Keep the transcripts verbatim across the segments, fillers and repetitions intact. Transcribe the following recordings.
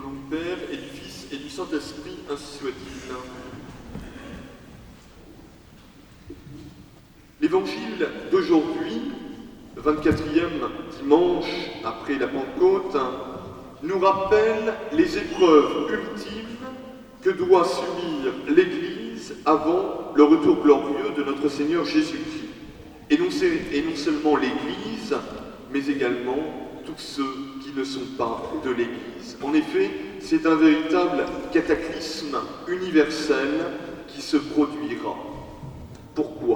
Au nom du Père et du Fils et du Saint-Esprit, ainsi soit-il. L'évangile d'aujourd'hui, vingt-quatrième dimanche après la Pentecôte, nous rappelle les épreuves ultimes que doit subir l'Église avant le retour glorieux de notre Seigneur Jésus-Christ. Et non, et non seulement l'Église, mais également tous ceux qui ne sont pas de l'Église. En effet, c'est un véritable cataclysme universel qui se produira. Pourquoi ?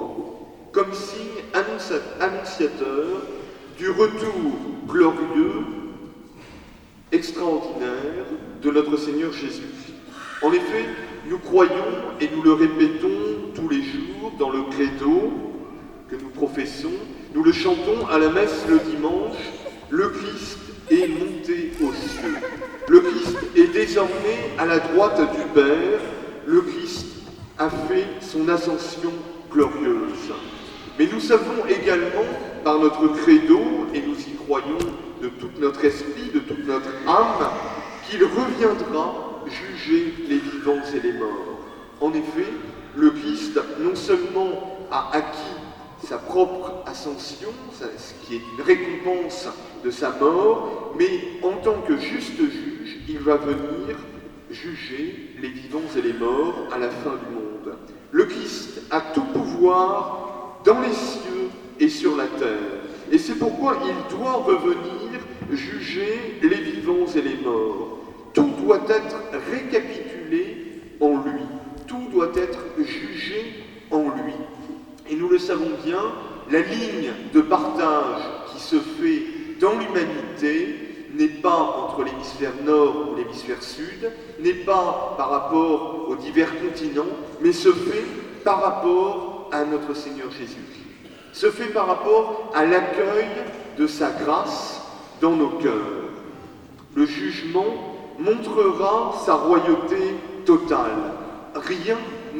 Comme signe annonciateur du retour glorieux, extraordinaire de notre Seigneur Jésus-Christ. En effet, nous croyons et nous le répétons tous les jours dans le credo que nous professons, nous le chantons à la messe le dimanche, le Christ est monté aux cieux. Le Christ est désormais à la droite du Père, le Christ a fait son ascension glorieuse. Mais nous savons également, par notre credo, et nous y croyons de tout notre esprit, de toute notre âme, qu'il reviendra juger les vivants et les morts. En effet, le Christ non seulement a acquis sa propre ascension, ce qui est une récompense de sa mort, mais en tant que juste juge, il va venir juger les vivants et les morts à la fin du monde. Le Christ a tout pouvoir dans les cieux et sur la terre. Et c'est pourquoi il doit revenir juger les vivants et les morts. Tout doit être récapitulé en lui. Tout doit être jugé en lui. Et nous le savons bien, la ligne de partage qui se fait dans l'humanité n'est pas entre l'hémisphère nord ou l'hémisphère sud, n'est pas par rapport aux divers continents, mais se fait par rapport à notre Seigneur Jésus-Christ. Se fait par rapport à l'accueil de sa grâce dans nos cœurs. Le jugement montrera sa royauté totale. Rien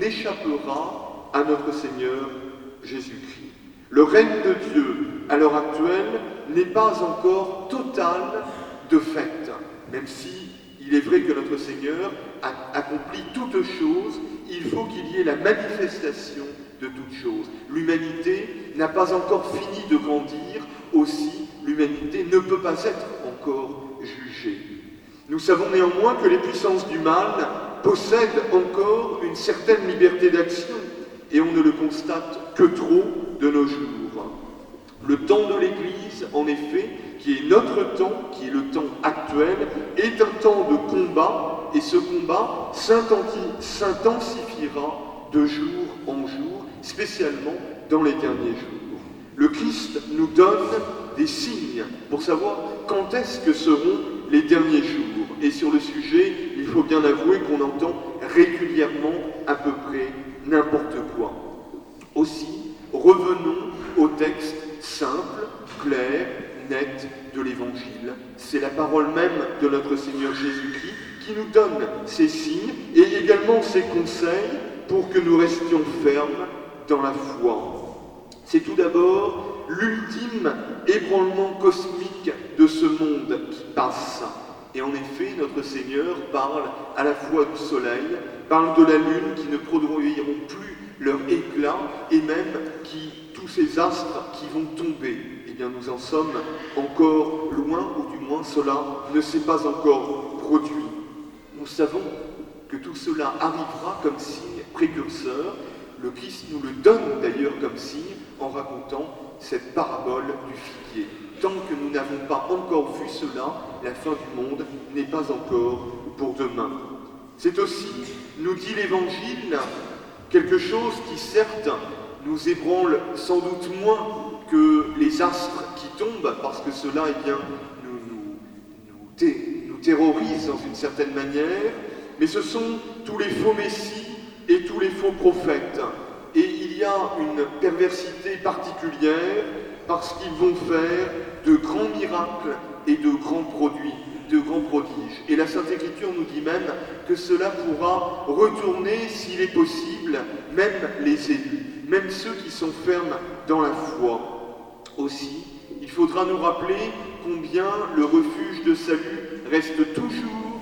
n'échappera à notre Seigneur Jésus-Christ. Le règne de Dieu, à l'heure actuelle, n'est pas encore total de fait, même si il est vrai que notre Seigneur a accompli toutes choses, il faut qu'il y ait la manifestation de toutes choses. L'humanité n'a pas encore fini de grandir, aussi l'humanité ne peut pas être encore jugée. Nous savons néanmoins que les puissances du mal possèdent encore une certaine liberté d'action, et on ne le constate que trop de nos jours. Le temps de l'Église, en effet, qui est notre temps, qui est le temps actuel, est un temps de combat, et ce combat s'intensifiera de jour en jour, spécialement dans les derniers jours. Le Christ nous donne des signes pour savoir quand est-ce que seront les derniers jours. Et sur le sujet, il faut bien avouer qu'on entend régulièrement à peu près n'importe quoi. Aussi, revenons au texte simple, clair, net de l'Évangile. C'est la parole même de notre Seigneur Jésus-Christ qui nous donne ces signes et également ses conseils pour que nous restions fermes dans la foi. C'est tout d'abord l'ultime ébranlement cosmique de ce monde qui passe. Et en effet, notre Seigneur parle à la fois du soleil, parle de la lune qui ne produiront plus leur éclat, et même qui, tous ces astres qui vont tomber. Eh bien, nous en sommes encore loin, ou du moins cela ne s'est pas encore produit. Nous savons que tout cela arrivera comme signe précurseur. Le Christ nous le donne d'ailleurs comme signe en racontant cette parabole du figuier. Tant que nous n'avons pas encore vu cela, la fin du monde n'est pas encore pour demain. C'est aussi, nous dit l'Évangile, quelque chose qui certes nous ébranle sans doute moins que les astres qui tombent, parce que cela eh bien, nous, nous, nous, té- nous terrorise dans une certaine manière, mais ce sont tous les faux messies et tous les faux prophètes. Et il y a une perversité particulière parce qu'ils vont faire de grands miracles et de grands produits, de grands prodiges. Et la Sainte Écriture nous dit même que cela pourra retourner, s'il est possible, même les élus, même ceux qui sont fermes dans la foi. Aussi, il faudra nous rappeler combien le refuge de salut reste toujours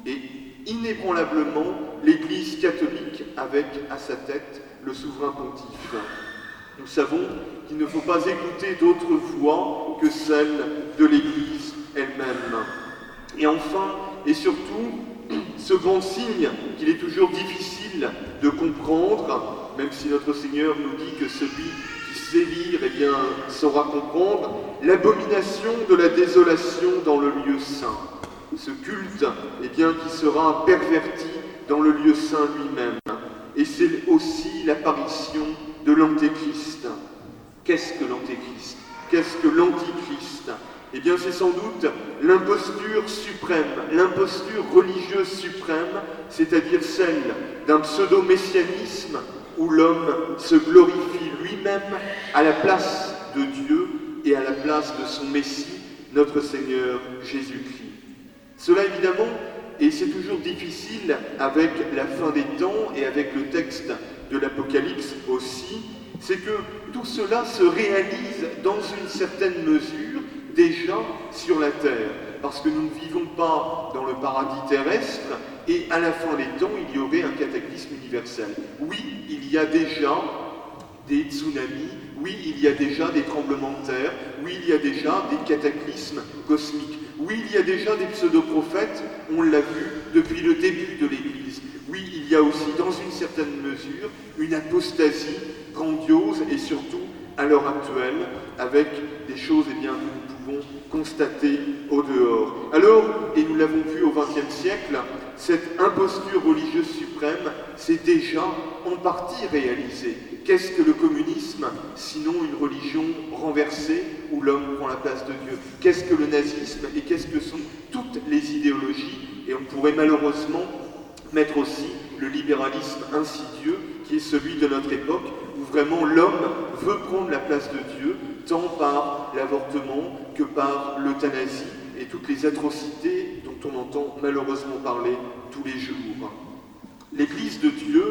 et inébranlablement l'Église catholique avec à sa tête le souverain pontife. Nous savons qu'il ne faut pas écouter d'autres voix que celle de l'Église elle-même. Et enfin, et surtout, ce grand signe qu'il est toujours difficile de comprendre, même si notre Seigneur nous dit que celui qui sait lire, eh bien, saura comprendre, l'abomination de la désolation dans le lieu saint. Ce culte, eh bien, qui sera perverti dans le lieu saint lui-même. Et c'est aussi l'apparition de l'Antéchrist. Qu'est-ce que l'Antéchrist? Qu'est-ce que l'Antichrist? Eh bien, c'est sans doute l'imposture suprême, l'imposture religieuse suprême, c'est-à-dire celle d'un pseudo-messianisme où l'homme se glorifie lui-même à la place de Dieu et à la place de son Messie, notre Seigneur Jésus-Christ. Cela, évidemment, et c'est toujours difficile avec la fin des temps et avec le texte de l'Apocalypse aussi, c'est que tout cela se réalise dans une certaine mesure déjà sur la terre, parce que nous ne vivons pas dans le paradis terrestre, et à la fin des temps, il y aurait un cataclysme universel. Oui, il y a déjà des tsunamis, oui, il y a déjà des tremblements de terre, oui, il y a déjà des cataclysmes cosmiques, oui, il y a déjà des pseudo-prophètes, on l'a vu depuis le début de l'Église. Oui, il y a aussi, dans une certaine mesure, une apostasie grandiose et surtout à l'heure actuelle, avec des choses eh bien, que nous pouvons constater au dehors. Alors, et nous l'avons vu au vingtième siècle, cette imposture religieuse suprême s'est déjà en partie réalisée. Qu'est-ce que le communisme, sinon une religion renversée où l'homme prend la place de Dieu? Qu'est-ce que le nazisme et qu'est-ce que sont toutes les idéologies? Et on pourrait malheureusement mettre aussi le libéralisme insidieux qui est celui de notre époque, où vraiment l'homme veut prendre la place de Dieu, tant par l'avortement que par l'euthanasie et toutes les atrocités dont on entend malheureusement parler tous les jours. L'Église de Dieu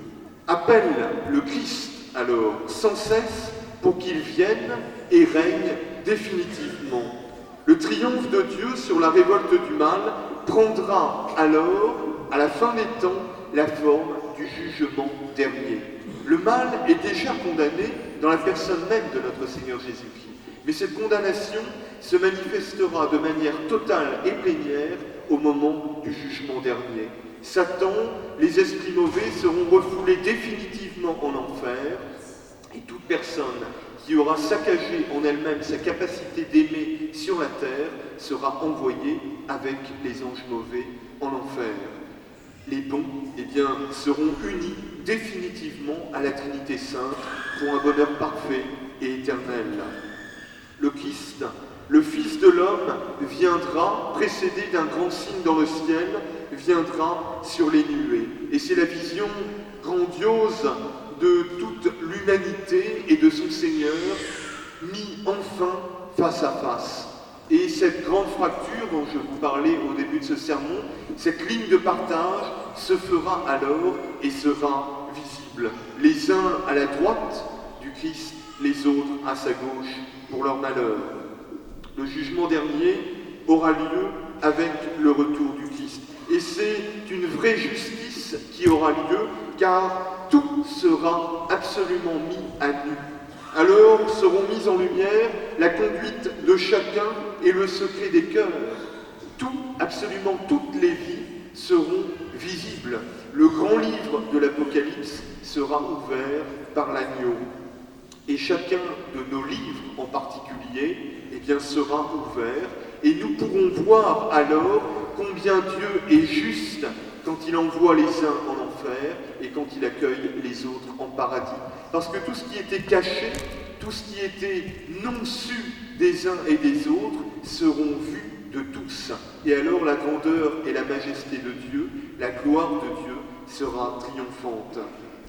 appelle le Christ alors sans cesse pour qu'il vienne et règne définitivement. Le triomphe de Dieu sur la révolte du mal prendra alors, à la fin des temps, la forme du jugement dernier. Le mal est déjà condamné dans la personne même de notre Seigneur Jésus-Christ. Mais cette condamnation se manifestera de manière totale et plénière au moment du jugement dernier. Satan, les esprits mauvais seront refoulés définitivement en enfer, et toute personne qui aura saccagé en elle-même sa capacité d'aimer sur la terre sera envoyée avec les anges mauvais en enfer. Les bons, eh bien, seront unis définitivement à la Trinité Sainte pour un bonheur parfait et éternel. Le Christ, le Fils de l'homme, viendra, précédé d'un grand signe dans le ciel, viendra sur les nuées. Et c'est la vision grandiose de toute l'humanité et de son Seigneur, mis enfin face à face. Et cette grande fracture dont je vous parlais au début de ce sermon, cette ligne de partage se fera alors et sera visible. Les uns à la droite du Christ, les autres à sa gauche pour leur malheur. Le jugement dernier aura lieu avec le retour du Christ. Et c'est une vraie justice qui aura lieu, car tout sera absolument mis à nu. Alors seront mises en lumière la conduite de chacun et le secret des cœurs. Tout, absolument toutes les vies seront visibles. Le grand livre de l'Apocalypse sera ouvert par l'agneau. Et chacun de nos livres en particulier, eh bien, sera ouvert. Et nous pourrons voir alors combien Dieu est juste quand il envoie les uns en enfer et quand il accueille les autres en paradis. Parce que tout ce qui était caché, tout ce qui était non su des uns et des autres, seront vus de tous. Et alors la grandeur et la majesté de Dieu, la gloire de Dieu sera triomphante.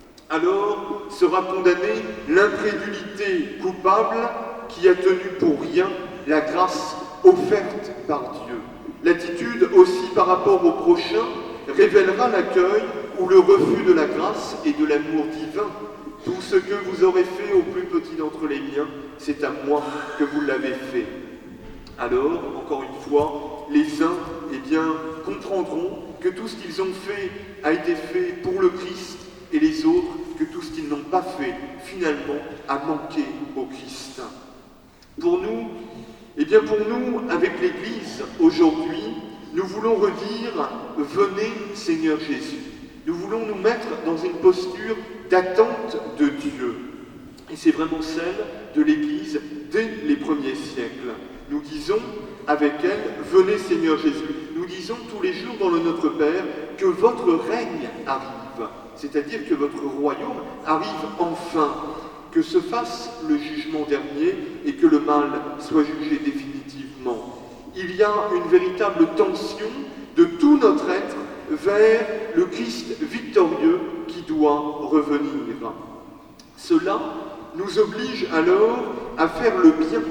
Alors sera condamnée l'incrédulité coupable qui a tenu pour rien la grâce offerte par Dieu. L'attitude aussi par rapport au prochain révélera l'accueil ou le refus de la grâce et de l'amour divin. Tout ce que vous aurez fait au plus petit d'entre les miens, c'est à moi que vous l'avez fait. Alors, encore une fois, les uns eh bien, comprendront que tout ce qu'ils ont fait a été fait pour le Christ, et les autres, que tout ce qu'ils n'ont pas fait, finalement, a manqué au Christ. Pour nous, eh bien pour nous, avec l'Église, aujourd'hui, nous voulons redire « Venez, Seigneur Jésus ». Nous voulons nous mettre dans une posture d'attente de Dieu. Et c'est vraiment celle de l'Église dès les premiers siècles. Nous disons avec elle « Venez Seigneur Jésus ». Nous disons tous les jours dans le Notre Père que votre règne arrive, c'est-à-dire que votre royaume arrive enfin, que se fasse le jugement dernier et que le mal soit jugé définitivement. Il y a une véritable tension de tout notre être vers le Christ victorieux qui doit revenir. Cela nous oblige alors à faire le bien,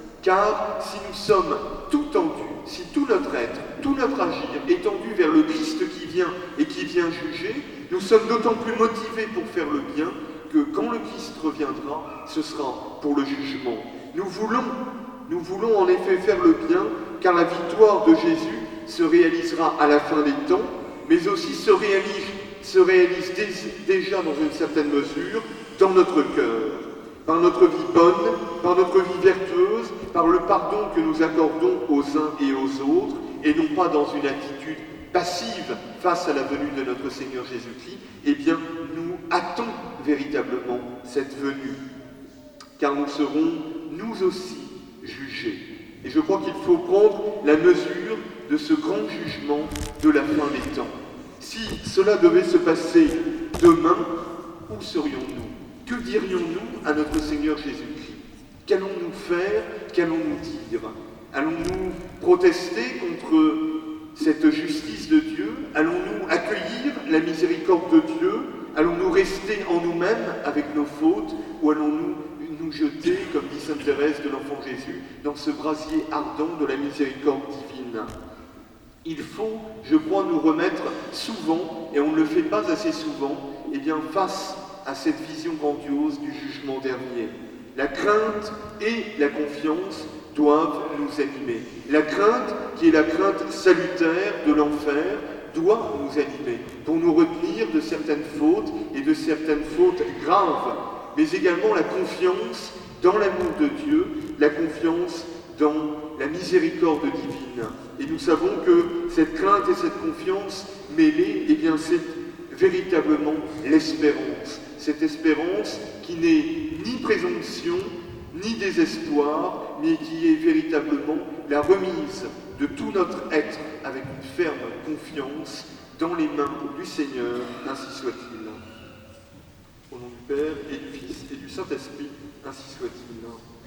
car si nous sommes tout tendus, si tout notre être, tout notre agir est tendu vers le Christ qui vient et qui vient juger, nous sommes d'autant plus motivés pour faire le bien que quand le Christ reviendra, ce sera pour le jugement. Nous voulons, nous voulons en effet faire le bien, car la victoire de Jésus se réalisera à la fin des temps, mais aussi se réalise, se réalise dé, déjà dans une certaine mesure dans notre cœur, par notre vie bonne, par notre vie vertueuse, par le pardon que nous accordons aux uns et aux autres, et non pas dans une attitude passive face à la venue de notre Seigneur Jésus-Christ. Eh bien, nous hâtons véritablement cette venue, car nous serons, nous aussi, jugés. Et je crois qu'il faut prendre la mesure de ce grand jugement de la fin des temps. Si cela devait se passer demain, où serions-nous? Que dirions-nous à notre Seigneur Jésus-Christ? Qu'allons-nous faire? Qu'allons-nous dire? Allons-nous protester contre cette justice de Dieu? Allons-nous accueillir la miséricorde de Dieu? Allons-nous rester en nous-mêmes avec nos fautes? Ou allons-nous nous jeter, comme dit sainte Thérèse de l'Enfant Jésus, dans ce brasier ardent de la miséricorde divine? Il faut, je crois, nous remettre souvent, et on ne le fait pas assez souvent, eh bien, face à cette vision grandiose du jugement dernier. La crainte et la confiance doivent nous animer. La crainte, qui est la crainte salutaire de l'enfer, doit nous animer pour nous retenir de certaines fautes et de certaines fautes graves, mais également la confiance dans l'amour de Dieu, la confiance dans la miséricorde divine. Et nous savons que cette crainte et cette confiance mêlées, eh bien, c'est véritablement l'espérance. Cette espérance qui n'est ni présomption, ni désespoir, mais qui est véritablement la remise de tout notre être avec une ferme confiance dans les mains du Seigneur, ainsi soit-il. Au nom du Père et du Fils et du Saint-Esprit, ainsi soit-il.